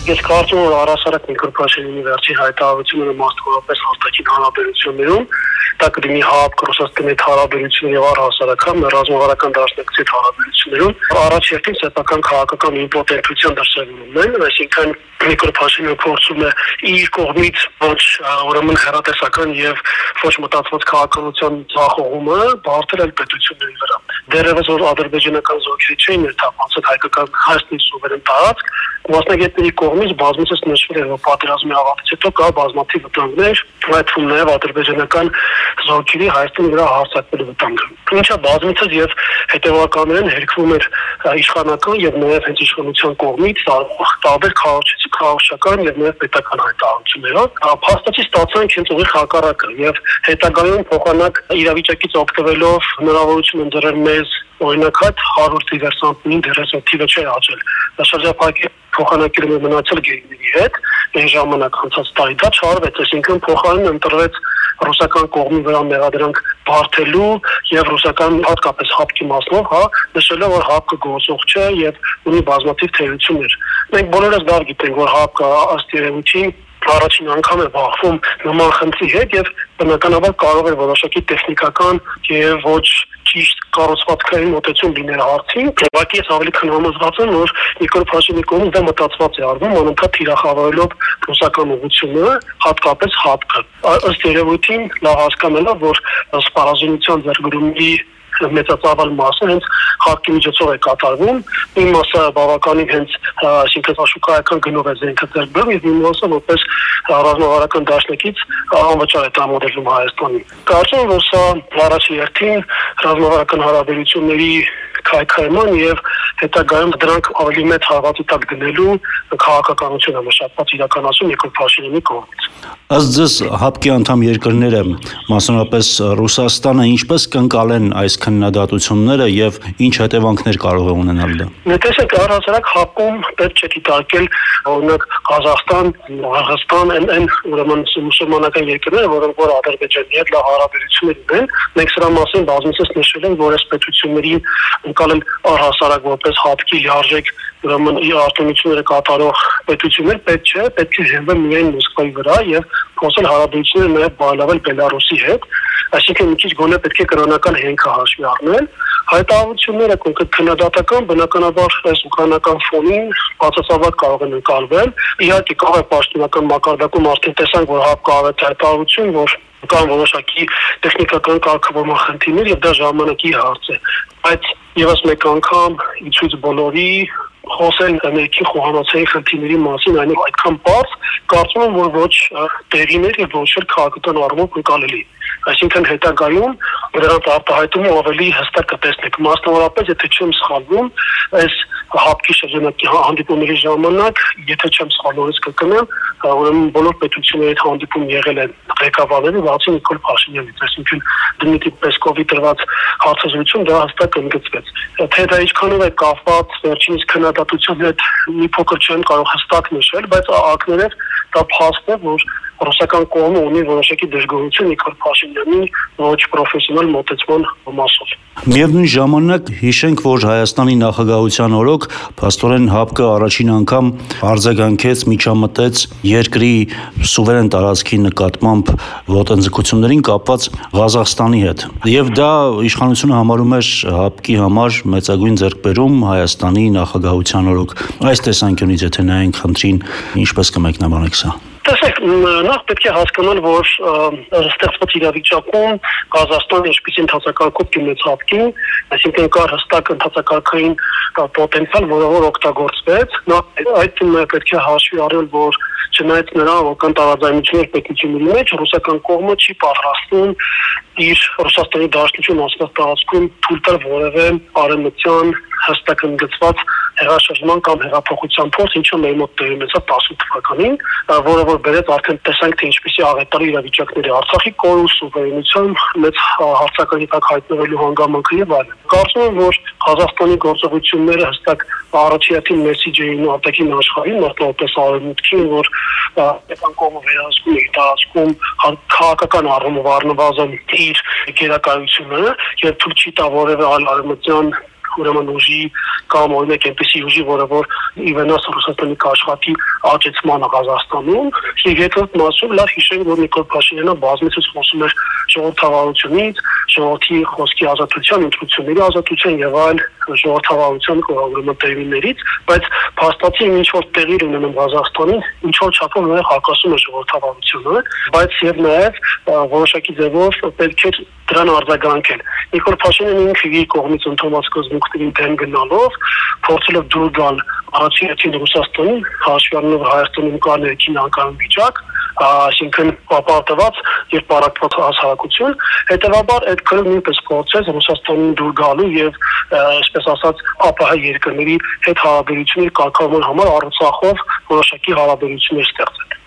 Ես կարծում եմ, որ առհասարակ Նիկոլ Փաշինյանի վերջին հայտարարությունը մարդկորապես հաստատին հարաբերություններում, դա կլինի ՀԱՊԿ-Ռուսաստանի հետ հարաբերություններ եւ առհասարակական ռազմավարական դաշնակցի հետ հարաբերություններում առաջերտին սեփական քաղաքական իմպոտենտության դրսևորումն են, այսինքն Նիկոլ Փաշինյանը փորձում է իր կողմից ոչ ուրեմն հեռատեսական եւ ոչ մտածված քաղաքականության ձախողումը բարդել պետությունների վրա։ Դեռևս որ ադրբեջանական զորքերի չէին ներթափանցել հայկական Հայաստանի սուվերեն տարածք, մասնագետների կողմից բազմիցս նշվել է, որ պատերազմի ավարտից հետո կա բազմաթիվ վտանգներ, այդ թվում նաև ադրբեջանական զորքերի Հայաստանի վրա հարձակվելու վտանգը։ Ինչը բազմիցս եւ հետեւականորեն հերքվում էր իշխանական եւ նաև հենց իշխանության կողմից տարբեր քաղաքական եւ նաև պետական հայտարարություններով, փաստացի ստացանք հենց ուղիղ հակառակը եւ հետագայում փոխանակ իրավիճակից օգտվելով հնարավորություն ընձեռել մեզ օրինակ այդ 100 դիվերսանտին դերասան թիվը չէ աճել։ Դա շրջափակի փոխանակելու մնացել գերիների հետ այն ժամանակ անցած տարի դա չարվեց, այսինքն փոխանակ ընտրվեց ռուսական կողմի վրա մեղադրանք բարթելու եւ ռուսական հատկապես ՀԱՊԿ-ի մասով, նշելով որ ՀԱՊԿ-ը գործող չէ եւ ունի բազմաթիվ թերություններ։ Մենք բոլորս դա գիտենք, որ ՀԱՊԿ-ը ըստ երևույթին առաջին անգամ է բախվում նման խնդրի հետ եւ բնականաբար կարող է որոշակի տեխնիկական եւ ոչ ճիշտ կառուցվածքային մոտեցում լինել հարցին, ուղղակի ես ավելի քննամուզված եմ, որ Նիկոլ Փաշինյանի կողմից դա մտածված է արվում, անընդհատ թիրախավորելով ռուսական ուղղությունը, հատկապես ՀԱՊԿ-ը։ Ըստ երևույթին լավ հասկանալով, որ սպառազինության ձեռքբերումների մեծածավալ մասը հենց ՀԱՊԿ-ի միջոցով է կատարվում, մի մասը բավականին հենց այսինքն աշուկայական գնով է զենքը ձեռքբերում, եւ մի մասը որպես ռազմավարական դաշնակից անվճար է տրամադրվում Հայաստանին։ Կարծում եմ, որ սա առաջին ռազմավարական հարաբերությունների քայքայման եւ հետագայում դրանք ավելի մեծ հավատի տակ դնելու քաղաքականություն է մշակված իրականացում Նիկոլ Փաշինյանի կողմից։ Ըստ ձեզ ՀԱՊԿ-ի անդամ երկրները, մասնավորապես Ռուսաստանը, ինչպես կընկալեն այս քննադատությունները եւ ինչ հետևանքներ կարող է ունենալ դա։ Տեսեք, առհասարակ ՀԱՊԿ-ում պետք չէ դիտարկել օրինակ Ղազախստան, Ղարղստան, այն ուրեմն մուսուլմանական երկրները, որոնք որ Ադրբեջանի հետ լավ հարաբերություններ ունեն, մենք սրա մասին բազմիցս նշել ենք, որ այս պետությունների ընկալել առհասարակ որպես ՀԱՊԿ-ի լիարժեք ուրեմն իր արտոնությունները կատարող պետություններ պետք չէ, պետք է զինվել միայն Մոսկվայի վրա եւ փոխել հարաբերությունները նաեւ բարելավել Բելարուսի հետ, այսինքն մի քիչ գոնե պետք է կրոնական հենքը հաշվի առնել։ Հայտարարությունները կոնկրետ քննադատական բնականաբար այս ուկրաինական ֆոնին բացասաբար կարող են ընկալվել։ Իհարկե կարող է պաշտոնական մակարդակում արդեն տեսանք, որ ՀԱՊԿ-ը արեց հայտարարություն, որ կան որոշակի տեխնիկական կարգավորման խնդիրներ եւ դա ժամանակի հարց է։ Բայց եւս մեկ անգամ իցույց բոլորի խոսել ներքին խոհանոցային խնդիրների մասին այնով այդքան բարձ, կարծում եմ, որ ոչ տեղիներ եւ ոչ էլ քաղաքական առումով ընկալելի։ Այսինքն հետագայում դրանց արտահայտումը ավելի հստակ կտեսնեք։ Մասնավորապես, եթե չեմ սխալվում, այս ՀԱՊԿ-ի շրջանակի հանդիպումների ժամանակ, եթե չեմ սխալվում, կգնամ, ուրեմն բոլոր պետությունների հետ հանդիպում եղել են ղեկավարները, բացի Նիկոլ Փաշինյանից, այսինքն Դմիտրի Պեսկովի տրված հարցազրույցում դա հստակ ընդգծվեց։ Թե դա ինչքանով է կապված վերջինիս քննադատության հետ մի փոքր չեմ կարող հստակ նշել, բայց ակներով դա փաստ է, որ ռուսական կողմը ունի որոշակի դժգոհություն Նիկոլ Փաշինյանի ոչ պրոֆեսիոնալ մոտեցման մասով։ Միևնույն ժամանակ հիշենք, որ Հայաստանի նախագահության օրոք փաստորեն ՀԱՊԿ-ը առաջին անգամ արձագանքեց, միջամտեց երկրի սուվերեն տարածքի նկատմամբ ոտնձգություններին կապված Ղազախստանի հետ։ Եվ դա իշխանությունը համարում էր ՀԱՊԿ-ի համար մեծագույն ձեռքբերում Հայաստանի նախագահության օրոք։ Այս տեսանկյունից եթե նայենք խնդրին, ինչպես կմեկնաբանեք սա։ Տեսեք, նախ պետք է հասկանալ, որ ստեղծված իրավիճակում Ղազախստանը ինչպիսի ընթացակարգով կինեց ՀԱՊԿ-ին, այսինքն կար հստակ ընթացակարգային պոտենցիալ, որը օգտագործվեց։ Այդ պետք է հաշվի առնել, որ չնայած նրան, որ կան տարաձայնություններ պետությունների մեջ, ռուսական կողմը չի պատրաստվում իր Ռուսաստանի Դաշնություն ասված տարածքում թույլ տալ որևէ արևմտյան հստակ ընդգծված հեղաշրջման կամ հեղափոխության փորձ, ինչը մեր մոտ տեղի ունեցավ 18 թվականին, որը որ բերեց արդեն տեսանք, թե ինչպիսի աղետալի իրավիճակներ է Արցախի կորու սուվերենության մեծ հարցականի տակ հայտնվելու հանգամանքը եւ այլն։ Կարծում եմ, որ Ղազախստանի գործողությունները հստակ առաջին մեսիջ էին արտաքին աշխարհին, մարտավապես արևմուտքին, որ պետական կողմը վերահսկում է տարածքում քաղաքական առումով առնվազն իր գերակայությունը եւ թույլ չի տա որևէ այլ արևմտյան ուրեմն ուժի կամ օրինակ այնպիսի ուժի, որը ի վնաս Ռուսաստանի կաշխատի աճեցմանը Ղազախստանում, եւ երկրորդ մասում լավ հիշենք, որ Նիկոլ Փաշինյանը բազմիցս խոսում էր ժողովրդավարությունից, ժողովրդի խոսքի ազատության, ընտրությունների ազատության եւ այլ ժողովրդավարության ուրեմն տերմիններից, բայց փաստացի ինչ որ տեղի ունենում Ղազախստանին, ինչ որ չափով նաեւ հակասում է ժողովրդավարությունը, բայց եւ նաեւ որոշակի ձևով պետք է դրան արձագանքել։ Նիկոլ Փաշինյանը ինքը իր կողմից ընդունված սկզբունքներին դեմ գնալով փորձելով դուր գալ առաջին հերթին Ռուսաստանին, հաշվի առնելով Հայաստանում կա ներքին անկայուն վիճակ, այսինքն ապարտված եւ պարակված հասարակություն, հետեւաբար այդ քրը նույնպես փորձեց Ռուսաստանին դուր գալու եւ այսպես ասած ԱՊՀ երկրների հետ հարաբերությունների կարգավորման համար Արցախով որոշակի հարաբերություններ ստեղծել։